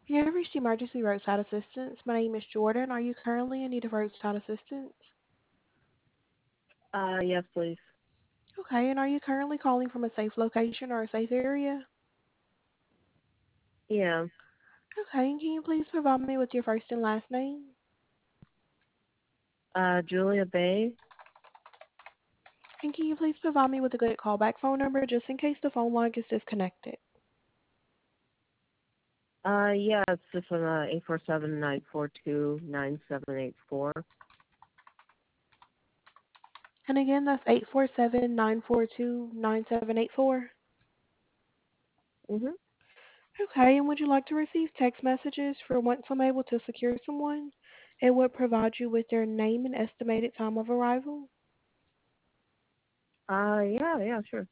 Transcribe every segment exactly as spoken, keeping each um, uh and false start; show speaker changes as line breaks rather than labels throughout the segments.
You have reached Emergency Roadside Assistance. My name is Jordan. Are you currently in need of roadside assistance?
Uh, yes, please.
Okay, and are you currently calling from a safe location or a safe area?
Yeah.
Okay, and can you please provide me with your first and last name?
Uh, Julia Bay.
And can you please provide me with a good callback phone number just in case the phone line gets disconnected?
Uh, yeah, it's this one, uh, eight four seven nine four two nine seven eight four.
And again, that's eight four seven, nine four two, nine seven eight four.
Mhm.
Okay, and would you like to receive text messages for once I'm able to secure someone? It would provide you with their name and estimated time of arrival.
Uh, yeah, yeah, sure.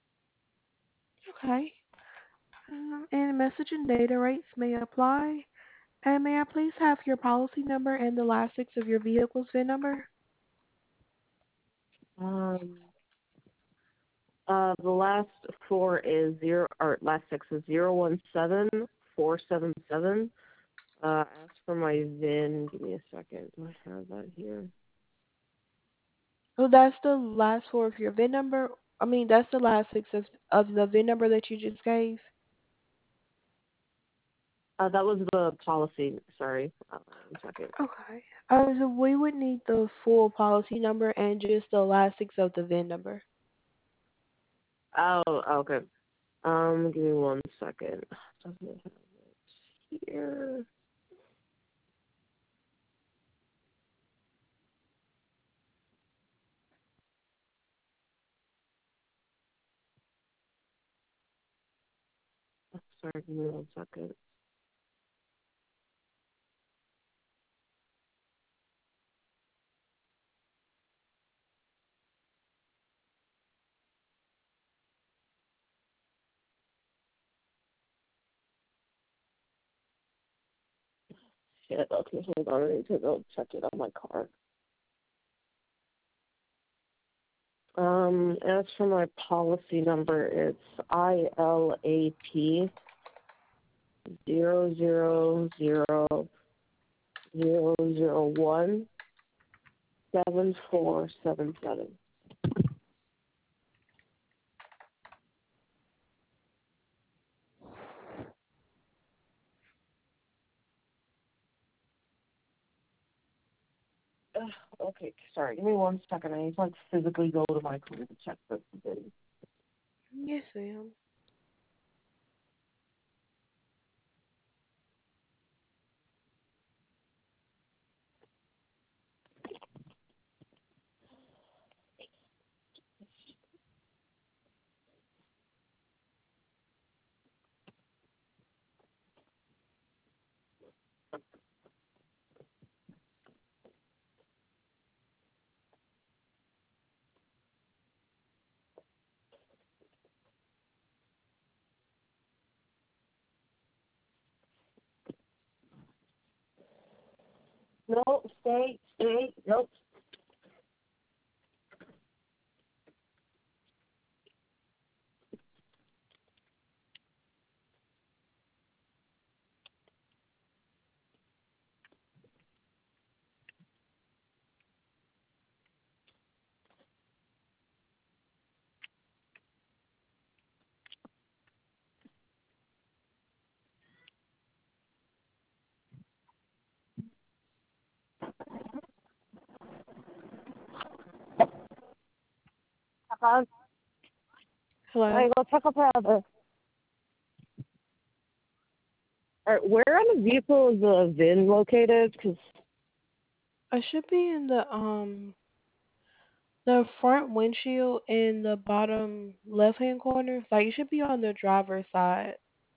Okay. Um, and message and data rates may apply. And may I please have your policy number and the last six of your vehicle's V I N number?
Um, uh, the last four is zero, or last six is zero one seven four seven seven. Uh, ask for my V I N. Give me a second. Do I have that here?
Oh, that's the last four of your V I N number. I mean, that's the last six of, of the V I N number that you just gave.
Uh, that was the policy. Sorry. Uh, one second.
Okay. Uh, so we would need the full policy number and just the last six of the V I N number.
Oh, okay. Um, give me one second. Doesn't it have it here? Sorry, give me one second. Shit, okay, hold on. I need to go check it on my card. Um, as for my policy number, it's I L A P zero zero zero zero zero one seven four seven seven. Okay, sorry. Give me one second. I need to like physically go to my card to check this.
Yes, ma'am.
No, stay, stay. Nope. Uh,
Hello.
I go check up the. All right, where on the vehicle is the V I N located? Because
I should be in the um the front windshield in the bottom left hand corner. Like you should be on the driver's side.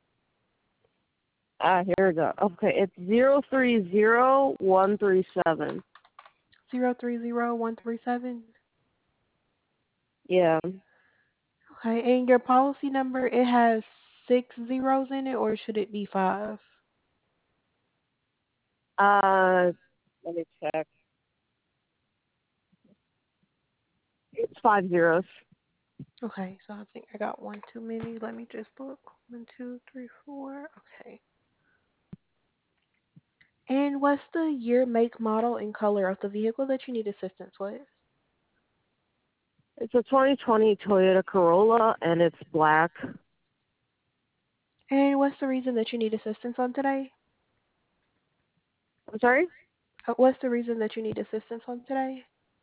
ah, here we go. Okay, it's zero three zero one three seven.
Zero three zero one three seven.
Yeah.
Okay, and your policy number it has six zeros in it, or should it be five?
Uh, let me check. It's five zeros.
Okay, so I think I got one too many. Let me just look. One, two, three, four. Okay. And what's the year, make, model, and color of the vehicle that you need assistance with?
It's a twenty twenty Toyota Corolla, and it's black.
And what's the reason that you need assistance on today?
I'm sorry?
Uh, What's the reason that you need assistance on today?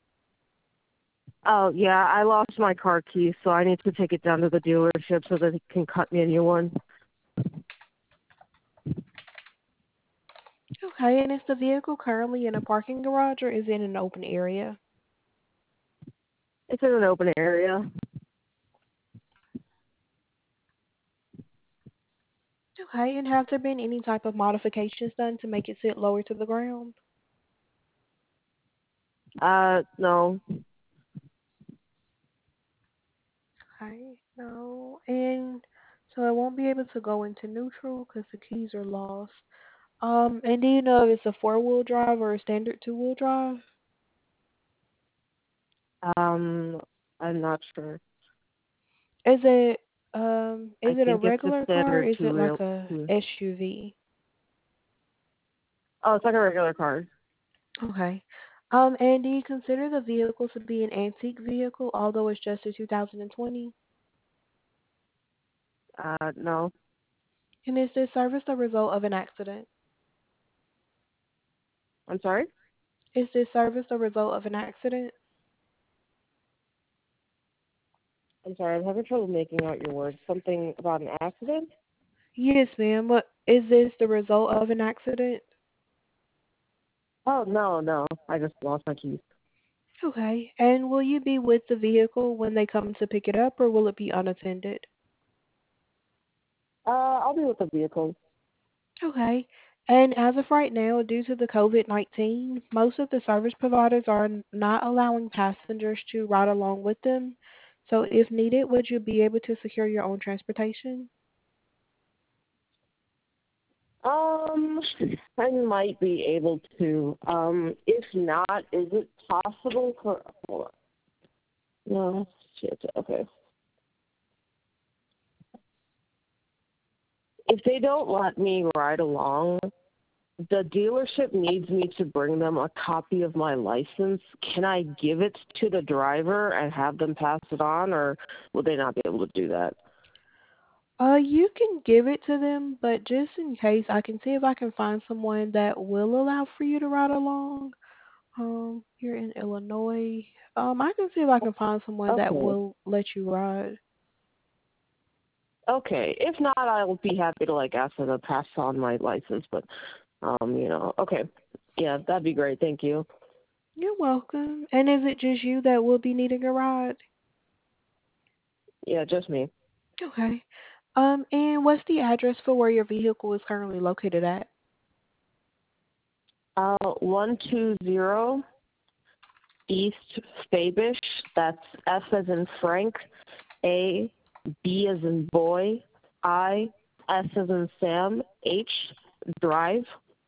Oh, yeah, I lost my car keys, so I need to take it down to the dealership so that they can cut me a new one.
Okay, and is the vehicle currently in a parking garage or is it in an open area?
It's in an open area.
Okay, and have there been any type of modifications done to make it sit lower to the ground?
Uh, no.
Okay, no. And so I won't be able to go into neutral because the keys are lost. Um, and do you know if it's a four-wheel drive or a standard two-wheel drive?
Um, I'm not sure.
Is it um is
I
it a
think it's a
regular car or
standard
is it
two-wheel.
like a
Two.
S U V?
Oh, it's like a regular car.
Okay. Um, and do you consider the vehicle to be an antique vehicle, although it's just a two thousand twenty?
Uh, no.
And is this service the result of an accident?
I'm sorry?
Is this service the result of an accident?
I'm sorry, I'm having trouble making out your words. Something about an accident?
Yes, ma'am. But is this the result of an accident?
Oh, no, no. I just lost my keys.
Okay. And will you be with the vehicle when they come to pick it up, or will it be unattended?
Uh, I'll be with the vehicle.
Okay. And as of right now, due to the COVID nineteen, most of the service providers are n- not allowing passengers to ride along with them. So if needed, would you be able to secure your own transportation?
Um, I might be able to. Um, if not, is it possible for? Hold on. No, shit. Okay. If they don't let me ride along, the dealership needs me to bring them a copy of my license. Can I give it to the driver and have them pass it on, or will they not be able to do that?
Uh, you can give it to them, but just in case, I can see if I can find someone that will allow for you to ride along. Um, you're in Illinois. Um, I can see if I can find someone that
Okay.
will let you ride.
Okay. If not, I'll be happy to like ask them to pass on my license. But um, you know, okay. Yeah, that'd be great. Thank you.
You're welcome. And is it just you that will be needing a ride?
Yeah, just me.
Okay. Um, and what's the address for where your vehicle is currently located at?
Uh, one two zero East Fabish. That's F as in Frank, A, B as in boy, I, S as in Sam, H, Drive.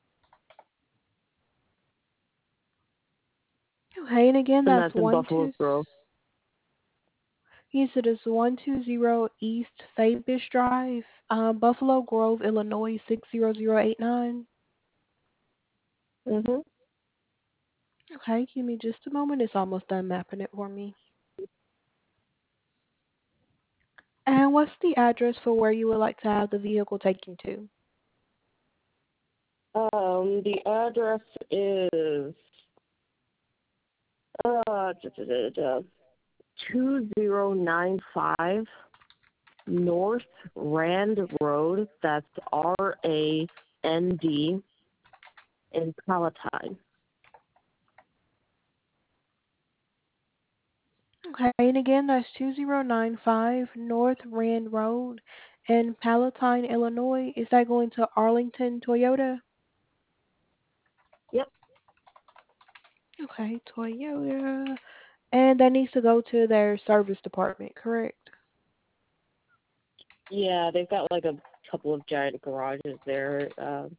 Okay, and again,
And
that's
that's in
one
Buffalo
two.
Grove.
Yes, it is one two zero East Fabish Drive, um, Buffalo Grove, Illinois six zero zero eight nine.
Mhm.
Okay, give me just a moment. It's almost done mapping it for me. And what's the address for where you would like to have the vehicle taken to?
Um, the address is uh da, da, da, da, two zero nine five North Rand Road. That's R A N D in Palatine.
Okay, and again, that's two zero nine five North Rand Road in Palatine, Illinois. Is that going to Arlington Toyota?
Yep.
Okay, Toyota. And that needs to go to their service department, correct?
Yeah, they've got like a couple of giant garages there. Uh,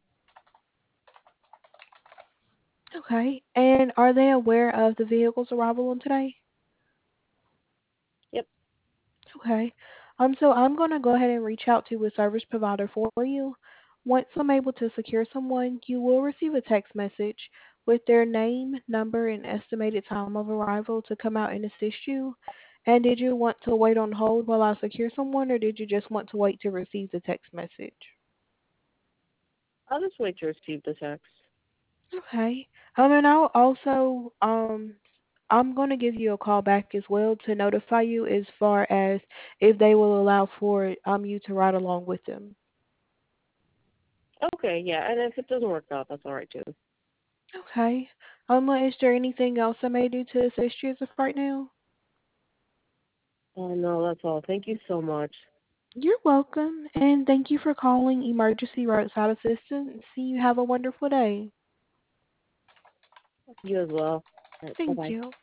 Okay. And are they aware of the vehicle's arrival on today?
yep.
Okay. Um, so I'm going to go ahead and reach out to a service provider for you. Once I'm able to secure someone, you will receive a text message with their name, number, and estimated time of arrival to come out and assist you. And did you want to wait on hold while I secure someone, or did you just want to wait to receive the text message?
I'll just wait to receive the text.
Okay. Um, and I'll also um, I'm going to give you a call back as well to notify you as far as if they will allow for um you to ride along with them.
Okay, yeah, and if it doesn't work out, that's all right too.
Okay. Um, is there anything else I may do to assist you as of right now?
Oh no, that's all. Thank you so much.
You're welcome, and thank you for calling Emergency Roadside Assistance. See you have a wonderful day.
You as well. All right, bye
Thank
bye.
you.